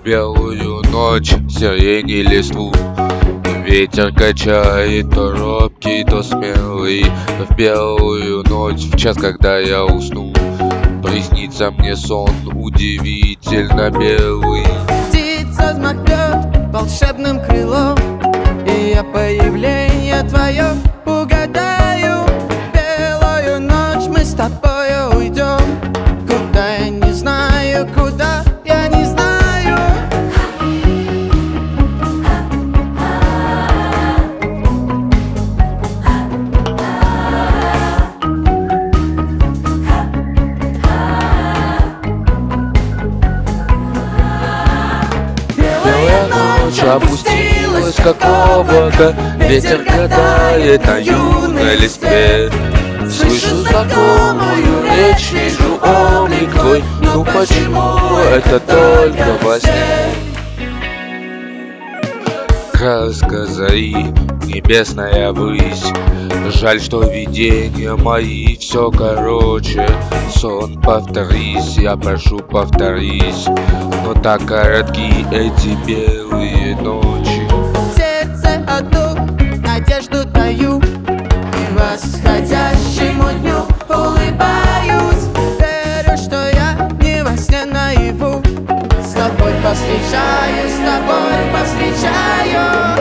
белую ночь, сирени листву. Ветер качает то робкий, то смелый. В белую ночь, в час, когда я усну, приснится мне сон удивительно белый. Птица взмахнет волшебным крылом, и я появление твое угадаю. Белую ночь мы с тобой уйдем, куда я не знаю, куда я не знаю. Белая ночь опустилась, как облако, ветер катает на юной листве. Слышу знакомую речь, вижу облик твой. Ну почему это только во сне? Краска зари, небесная высь. Жаль, что видения мои все короче. Сон, повторись, я прошу, повторись. Но так коротки эти белые ночи. В сердце одну надежду даю, и восходящему дню улыбаюсь. Верю, что я не во сне наяву. С тобой повстречаюсь, с тобой повстречаюсь.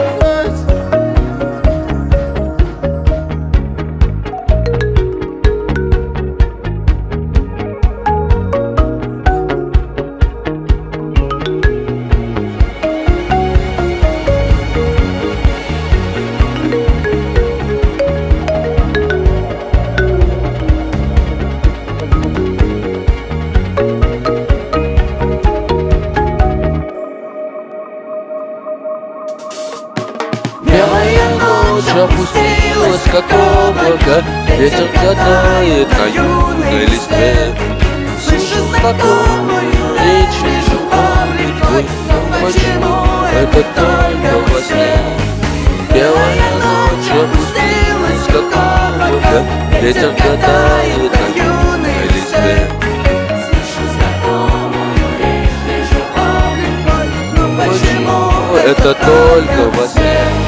Белая ночь опустилась, как облако, ветер катает на юной листве. Слышу знакомую речь, вижу облик твой. Но почему это только во сне? Белая ночь опустилась, как облако, ветер катает на юной листве. Слышу знакомую речь, вижу облик твой. Но почему это только во сне?